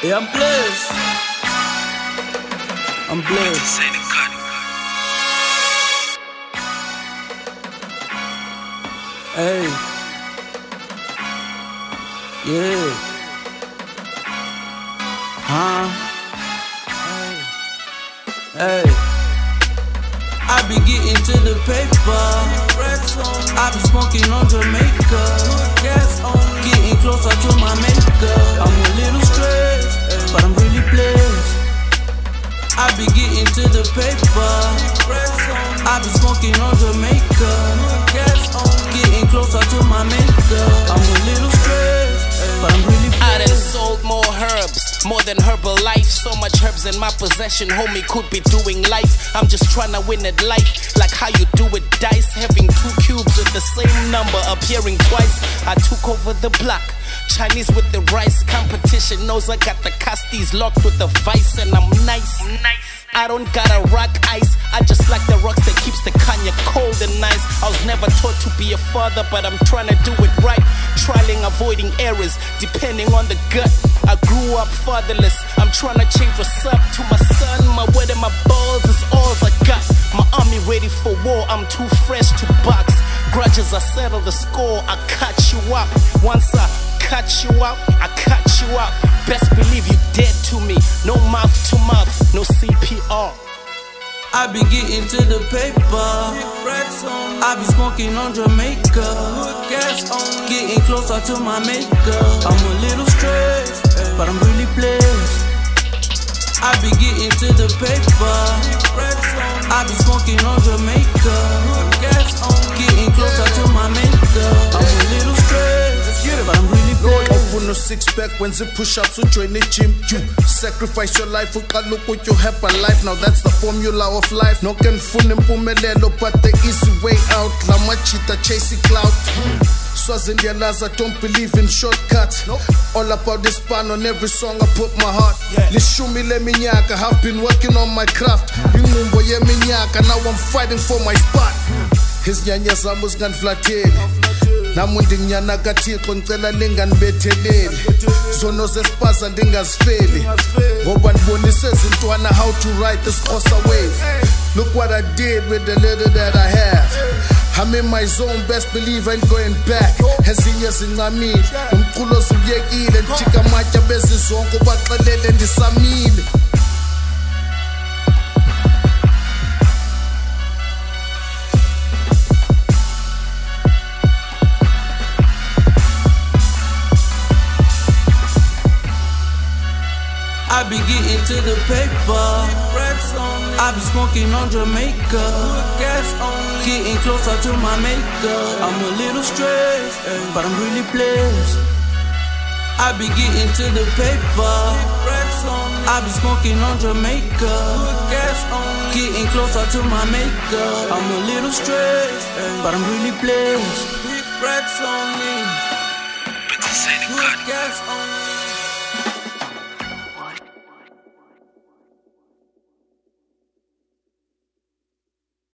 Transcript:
Yeah, I'm blessed. I'm blessed. Hey. Yeah. Huh? Hey. I be getting to the paper. I be smoking on Jamaica. Getting closer to my maker. I'm a little stressed, but I'm really blessed. I be getting to the paper. I be smoking on Jamaica. Getting closer to my maker. I'm a little stressed, but I'm really blessed. I done sold more herbs, more than Herbalife. So much herbs in my possession, homie, could be doing life. I'm just tryna win at life, like how you do it, dice. Having two cubes with the same number appearing twice. I took over the block, Chinese with the rice. Competition knows I got the casties locked with the vice. And I'm nice. I don't gotta rock ice, I just like the rocks that keeps the Kanye cold and nice. I was never taught to be a father, but I'm trying to do it right. Trialing, avoiding errors, depending on the gut. I grew up fatherless, I'm trying to change what's up to my son. My word and my balls is all I got. My army ready for war, I'm too fresh to box. Grudges, I settle the score, I cut you up. Once I cut you out, I cut you out. Best believe you dead to me, no mouth to mouth, no CPR. I be getting to the paper. I be smoking on Jamaica. Getting closer to my maker. I'm a little stressed, but I'm really blessed. I be getting to the paper. I be smoking on Jamaica. Getting closer to my maker. I'm a little stressed, but I'm really blessed. No six-pack when you push ups to join the gym. You sacrifice your life for look you have a life. Now that's the formula of life. No can fun impumelelo, but the easy way out. La machita chasing clout. Swazindiyalaza, don't believe in shortcuts. All about this pan on every song I put my heart. Lishumi le minyaka, have been working on my craft. Yumumbo ye minyaka, now I'm fighting for my spot. His nyanya zamus gan flateli. Namundi nyana kathixo ngicela ninganibetheleli. Zono zespaza ndingazifeli. Ngoba ndibonise izintwana how to ride this Xhosa wave. Look what I did with the little that I have. I'm in my zone, best believe I ain't going back. Ezinye zincamile, umculo ziwuyekile. Njika amatya bezizonke ubaxelele ndisamile. I be getting to the paper. I be smoking on Jamaica. Getting closer to my maker. I'm a little stressed, but I'm really blessed. I be getting to the paper. I be smoking on Jamaica. Getting closer to my maker. I'm a little stressed, but I'm really blessed. Big racks on me. Good gas on me.